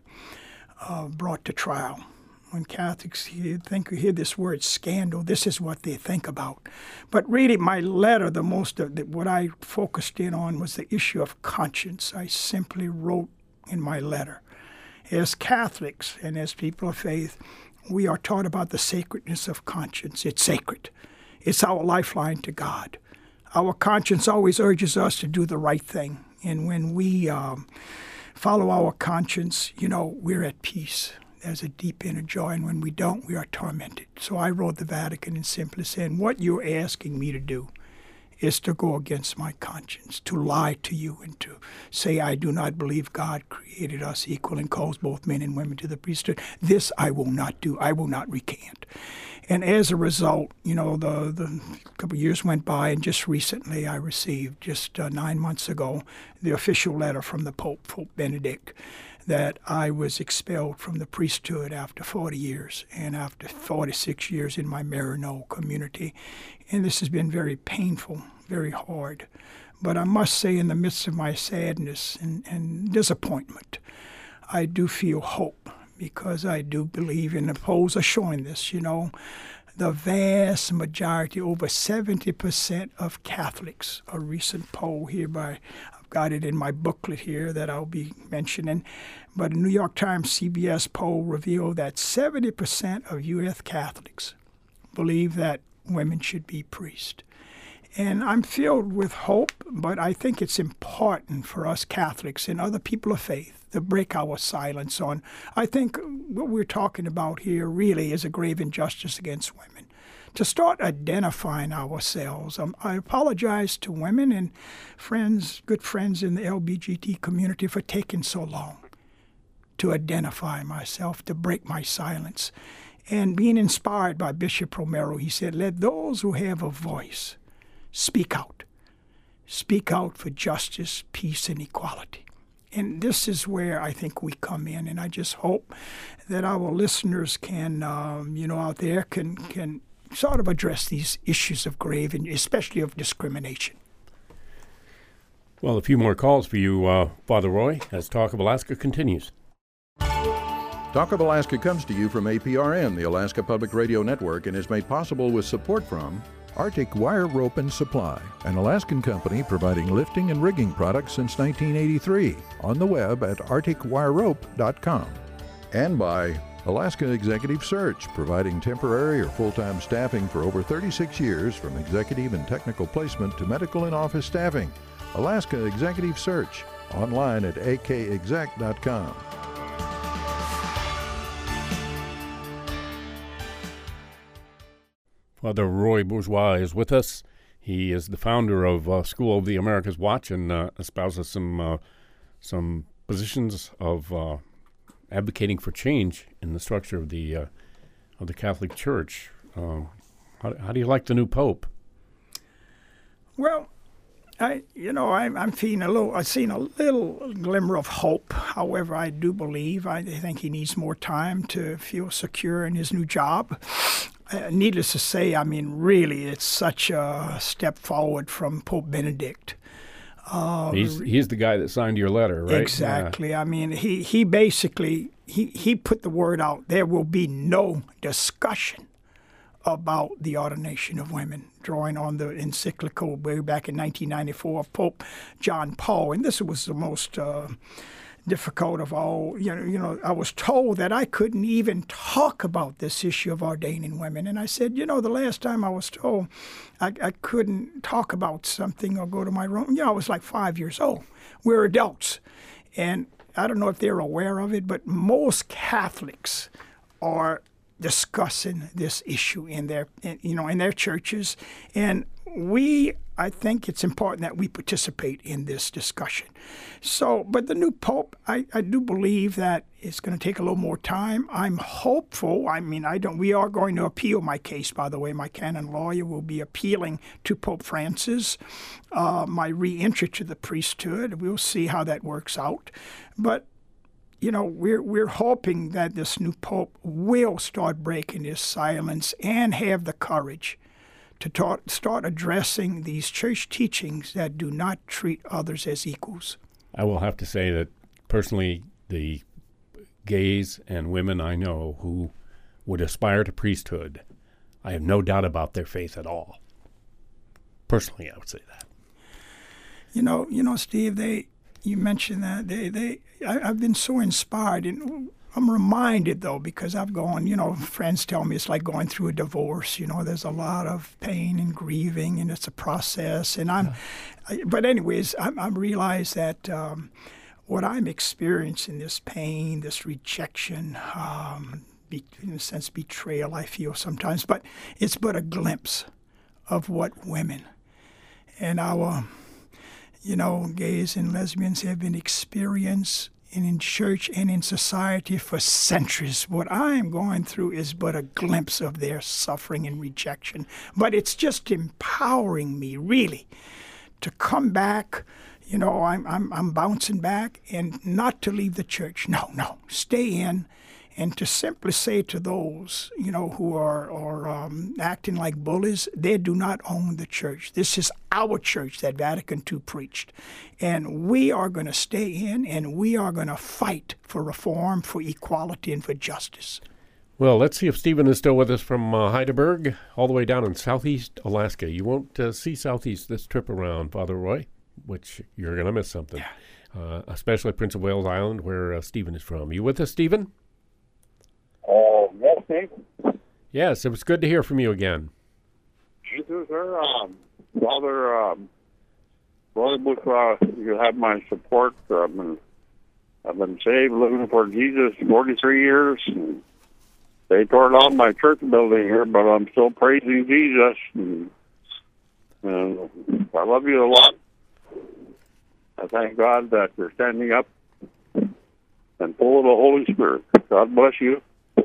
Uh, brought to trial. When Catholics hear, think hear this word scandal, this is what they think about. But really, my letter, the most of the, what I focused in on was the issue of conscience. I simply wrote in my letter, as Catholics and as people of faith, we are taught about the sacredness of conscience. It's sacred. It's our lifeline to God. Our conscience always urges us to do the right thing. And when we um, follow our conscience, you know, we're at peace. There's a deep inner joy, and when we don't, we are tormented. So I wrote the Vatican and simply saying, what you're asking me to do is to go against my conscience, to lie to you and to say I do not believe God created us equal and calls both men and women to the priesthood. This I will not do. I will not recant. And as a result, you know, the, the couple of years went by, and just recently I received, just uh, nine months ago, the official letter from the Pope, Pope Benedict, that I was expelled from the priesthood after forty years, and after forty-six years in my Maryknoll community. And this has been very painful, very hard. But I must say, in the midst of my sadness and, and disappointment, I do feel hope, because I do believe, and the polls are showing this, you know, the vast majority, over seventy percent of Catholics, a recent poll here by, I've got it in my booklet here that I'll be mentioning, but a New York Times C B S poll revealed that seventy percent of U S Catholics believe that women should be priests. And I'm filled with hope, but I think it's important for us Catholics and other people of faith to break our silence on. I think what we're talking about here really is a grave injustice against women. To start identifying ourselves. Um, I apologize to women and friends, good friends in the L G B T community for taking so long to identify myself, to break my silence. And being inspired by Bishop Romero, he said, let those who have a voice speak out. Speak out for justice, peace, and equality. And this is where I think we come in. And I just hope that our listeners can, um, you know, out there can can sort of address these issues of grave and especially of discrimination. Well, a few more calls for you, uh, Father Roy, as Talk of Alaska continues. Talk of Alaska comes to you from A P R N, the Alaska Public Radio Network, and is made possible with support from Arctic Wire Rope and Supply, an Alaskan company providing lifting and rigging products since nineteen eighty-three, on the web at arctic wire rope dot com. And by Alaska Executive Search, providing temporary or full-time staffing for over thirty-six years, from executive and technical placement to medical and office staffing. Alaska Executive Search, online at a k exec dot com. Father Roy Bourgeois is with us. He is the founder of uh, School of the Americas Watch and uh, espouses some uh, some positions of uh, advocating for change in the structure of the uh, of the Catholic Church. Uh, how, how do you like the new Pope? Well, I you know I, I'm feeling a little. I've seen a little glimmer of hope. However, I do believe I think he needs more time to feel secure in his new job. Uh, needless to say, I mean, really, it's such a step forward from Pope Benedict. Uh, he's he's the guy that signed your letter, right? Exactly. Yeah. I mean, he, he basically, he, he put the word out, there will be no discussion about the ordination of women, drawing on the encyclical way back in nineteen ninety-four of Pope John Paul. And this was the most uh, difficult of all. You know, you know, I was told that I couldn't even talk about this issue of ordaining women. And I said, you know, the last time I was told I, I couldn't talk about something or go to my room, you know, I was like five years old. We're adults. And I don't know if they're aware of it, but most Catholics are discussing this issue in their, in, you know, in their churches. And we, I think it's important that we participate in this discussion. So, but the new Pope, I, I do believe that it's going to take a little more time. I'm hopeful. I mean, I don't. We are going to appeal my case, by the way. My canon lawyer will be appealing to Pope Francis uh, my re-entry to the priesthood. We'll see how that works out. But you know, we're we're hoping that this new Pope will start breaking his silence and have the courage to ta- start addressing these church teachings that do not treat others as equals. I will have to say that personally, the gays and women I know who would aspire to priesthood, I have no doubt about their faith at all. Personally, I would say that. You know, you know, Steve, they you mentioned that they they I, I've been so inspired, and I'm reminded though, because I've gone, you know, friends tell me it's like going through a divorce. You know, there's a lot of pain and grieving, and it's a process. And I'm, yeah. I, but anyways, I, I realize that um, what I'm experiencing, this pain, this rejection, um, be, in a sense, betrayal, I feel sometimes, but it's but a glimpse of what women and our, you know, gays and lesbians have been experienced and in church and in society for centuries. What I am going through is but a glimpse of their suffering and rejection. But it's just empowering me, really, to come back. You know, I'm I'm I'm bouncing back, and not to leave the church. No, no, stay in, and to simply say to those, you know, who are are um, acting like bullies, they do not own the church. This is our church that Vatican two preached. And we are going to stay in, and we are going to fight for reform, for equality, and for justice. Well, let's see if Stephen is still with us from uh, Heidelberg, all the way down in southeast Alaska. You won't uh, see southeast this trip around, Father Roy, which you're going to miss something, yeah. uh, especially Prince of Wales Island, where uh, Stephen is from. You with us, Stephen? Oh, yes, Steve. Yes, it was good to hear from you again. You too, sir. Um, Father, um, Father Bourgeois, you have my support. I've been, I've been saved, living for Jesus forty-three years. And they tore down my church building here, but I'm still praising Jesus. And, and I love you a lot. I thank God that you're standing up and full of the Holy Spirit. God bless you.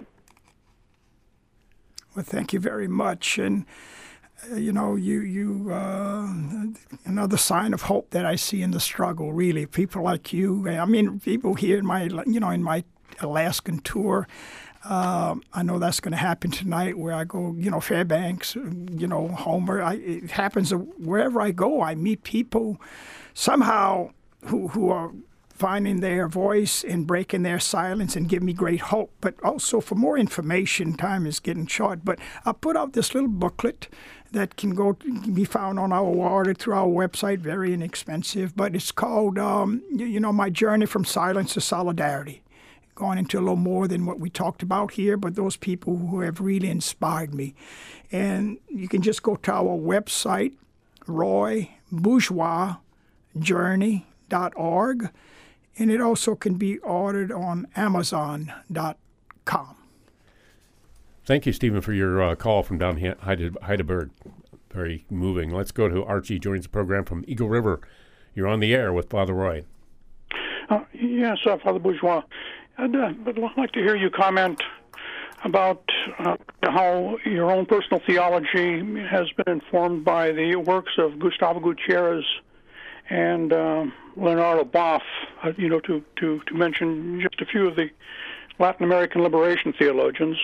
Well, thank you very much. And, uh, you know, you, you uh, another sign of hope that I see in the struggle, really. People like you, I mean, people here in my, you know, in my Alaskan tour, uh, I know that's going to happen tonight where I go, you know, Fairbanks, you know, Homer. I, it happens wherever I go. I meet people somehow who, who are finding their voice and breaking their silence and give me great hope. But also for more information, time is getting short, but I put out this little booklet that can go be found on our order through our website, very inexpensive, but it's called, um, you, you know, My Journey from Silence to Solidarity. Going into a little more than what we talked about here, but those people who have really inspired me. And you can just go to our website, roy bourgeois journey dot org, and it also can be ordered on amazon dot com. Thank you, Stephen, for your uh, call from down here, Heidelberg. Very moving. Let's go to Archie, joins the program from Eagle River. You're on the air with Father Roy. Uh, yes, uh, Father Bourgeois. I'd, uh, I'd like to hear you comment about uh, how your own personal theology has been informed by the works of Gustavo Gutierrez and uh, Leonardo Boff, uh, you know, to, to, to mention just a few of the Latin American liberation theologians,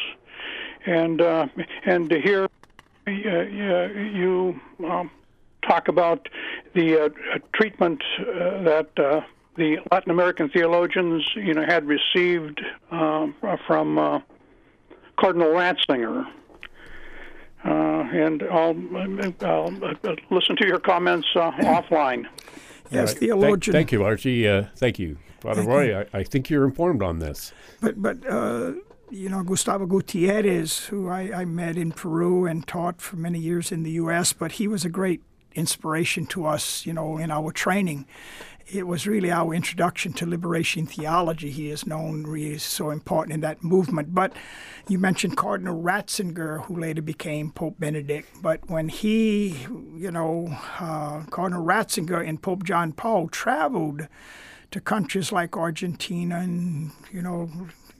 and uh, and to hear uh, you um, talk about the uh, treatment uh, that uh, the Latin American theologians, you know, had received um, from uh, Cardinal Ratzinger. Uh, and I'll, I'll listen to your comments uh, offline. Yes, right. theologian. Thank, thank you, Archie. Uh, thank you, Father Thank Roy. you. I, I think you're informed on this. But, but uh, you know, Gustavo Gutierrez, who I, I met in Peru and taught for many years in the U S, but he was a great inspiration to us, you know, in our training. It was really our introduction to liberation theology. He is known really so important in that movement. But you mentioned Cardinal Ratzinger, who later became Pope Benedict. But when he, you know, uh, Cardinal Ratzinger and Pope John Paul traveled to countries like Argentina and, you know,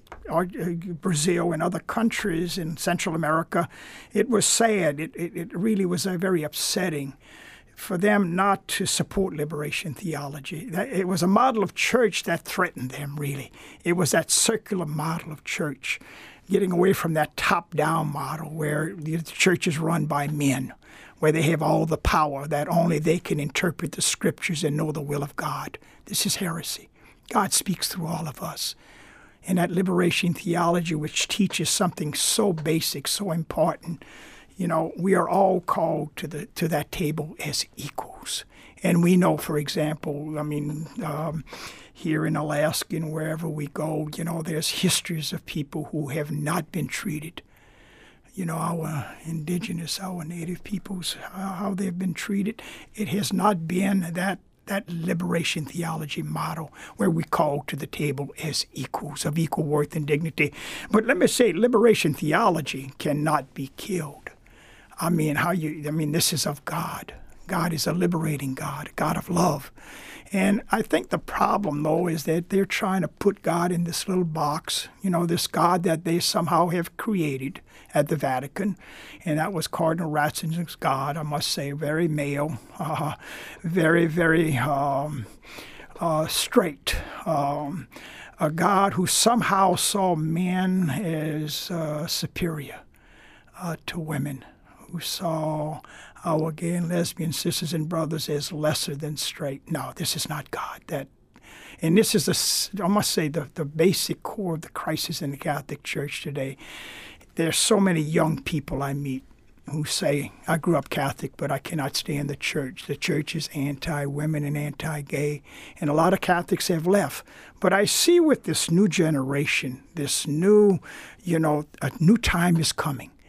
Brazil and other countries in Central America, it was sad. It, it, it really was uh, very upsetting for them not to support liberation theology. It was a model of church that threatened them, really. It was that circular model of church, getting away from that top-down model where the church is run by men, where they have all the power, that only they can interpret the scriptures and know the will of God. This is heresy. God speaks through all of us. And that liberation theology, which teaches something so basic, so important, you know, we are all called to the to that table as equals. And we know, for example, I mean, um, here in Alaska and wherever we go, you know, there's histories of people who have not been treated. You know, our indigenous, our native peoples, how they've been treated. It has not been that that liberation theology model where we call to the table as equals, of equal worth and dignity. But let me say, liberation theology cannot be killed. I mean, how you, I mean, this is of God. God is a liberating God, a God of love. And I think the problem, though, is that they're trying to put God in this little box, you know, this God that they somehow have created at the Vatican. And that was Cardinal Ratzinger's God, I must say, very male, uh, very, very um, uh, straight. Um, a God who somehow saw men as uh, superior uh, to women, who saw our gay and lesbian sisters and brothers as lesser than straight. No, this is not God. That, and this is, a, I must say, the, the basic core of the crisis in the Catholic Church today. There's so many young people I meet who say, I grew up Catholic, but I cannot stand the church. The church is anti-women and anti-gay. And a lot of Catholics have left. But I see with this new generation, this new, you know, a new time is coming,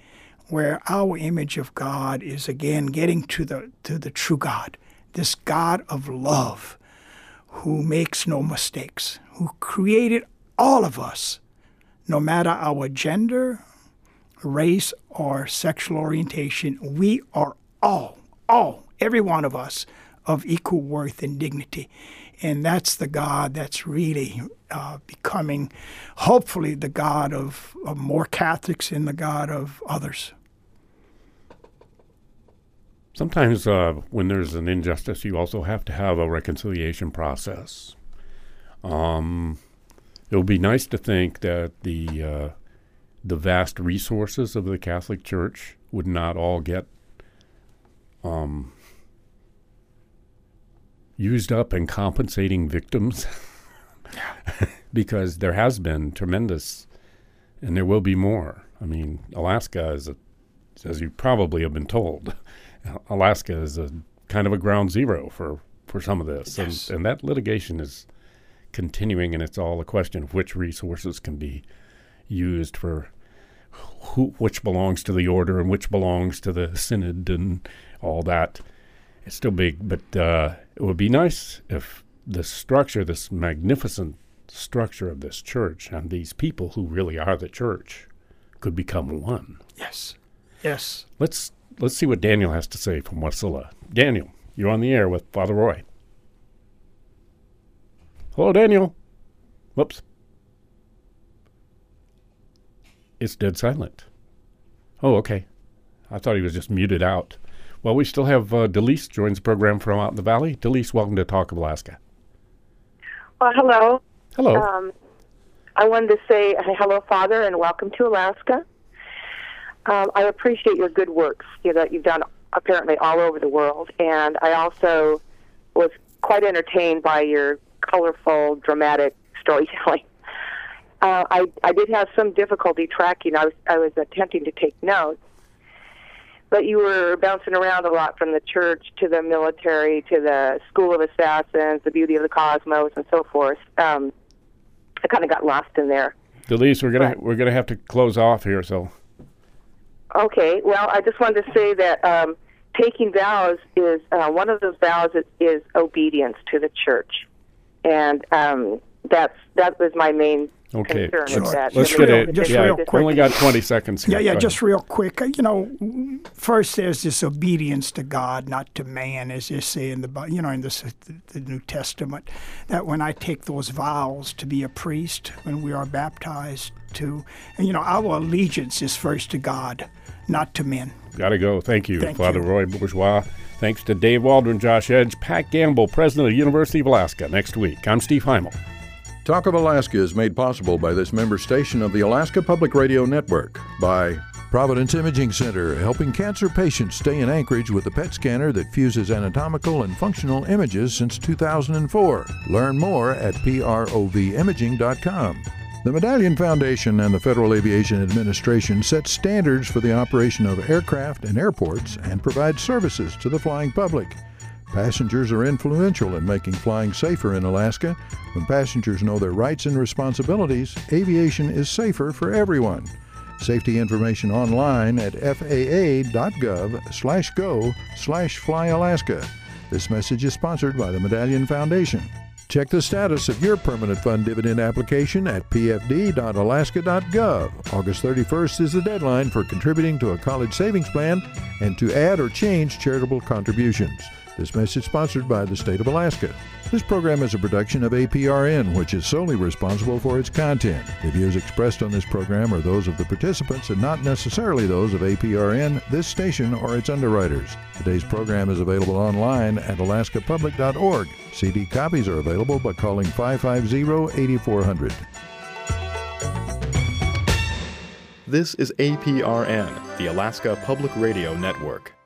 where our image of God is again getting to the to the true God, this God of love, who makes no mistakes, who created all of us, no matter our gender, race, or sexual orientation. We are all, all, every one of us, of equal worth and dignity. And that's the God that's really uh, becoming, hopefully, the God of, of more Catholics and the God of others. Sometimes uh, when there's an injustice, you also have to have a reconciliation process. Um, it would be nice to think that the uh, the vast resources of the Catholic Church would not all get um, used up in compensating victims, because there has been tremendous, and there will be more. I mean, Alaska is, a, as you probably have been told, Alaska is a kind of a ground zero for, for some of this. Yes. And, and that litigation is continuing, and it's all a question of which resources can be used for who, which belongs to the order and which belongs to the synod and all that. It's still big, but uh, it would be nice if the structure, this magnificent structure of this church and these people who really are the church could become one. Yes. Yes. Let's let's see what Daniel has to say from Wasilla. Daniel, you're on the air with Father Roy. Hello, Daniel. Whoops. It's dead silent. Oh, okay. I thought he was just muted out. Well, we still have uh, Delise joins the program from out in the valley. Delise, welcome to Talk of Alaska. Well, hello. Hello. Um, I wanted to say hello, Father, and welcome to Alaska. Um, I appreciate your good works you know, that you've done apparently all over the world, and I also was quite entertained by your colorful, dramatic storytelling. Uh, I, I did have some difficulty tracking. I was, I was attempting to take notes, but you were bouncing around a lot from the church to the military to the School of Assassins, the beauty of the cosmos, and so forth. Um, I kind of got lost in there. Delise, we're gonna we're gonna have to close off here. So. Okay. Well, I just wanted to say that um, taking vows is uh, one of those vows is, is obedience to the church, and um, that's that was my main. Okay, concern sure. with that. Let's Just get real- it. just Yeah, real we quick. only got twenty seconds here. Yeah, yeah, Go just ahead. real quick. uh, You know, first there's this obedience to God, not to man, as they say in the Bi- you know in this, the New Testament. That when I take those vows to be a priest, when we are baptized, to and you know our allegiance is first to God, not to men. Gotta go. Thank you, Thank Father you. Roy Bourgeois. Thanks to Dave Waldron, Josh Edge, Pat Gamble, President of the University of Alaska. Next week, I'm Steve Heimel. Talk of Alaska is made possible by this member station of the Alaska Public Radio Network, by Providence Imaging Center, helping cancer patients stay in Anchorage with a P E T scanner that fuses anatomical and functional images since two thousand four. Learn more at prov imaging dot com. The Medallion Foundation and the Federal Aviation Administration set standards for the operation of aircraft and airports and provide services to the flying public. Passengers are influential in making flying safer in Alaska. When passengers know their rights and responsibilities, aviation is safer for everyone. Safety information online at f a a dot gov slash go slash fly Alaska. This message is sponsored by the Medallion Foundation. Check the status of your permanent fund dividend application at p f d dot alaska dot gov. August thirty-first is the deadline for contributing to a college savings plan and to add or change charitable contributions. This message sponsored by the state of Alaska. This program is a production of A P R N, which is solely responsible for its content. The views expressed on this program are those of the participants and not necessarily those of A P R N, this station, or its underwriters. Today's program is available online at alaska public dot org. C D copies are available by calling five five zero, eight four zero zero. This is A P R N, the Alaska Public Radio Network.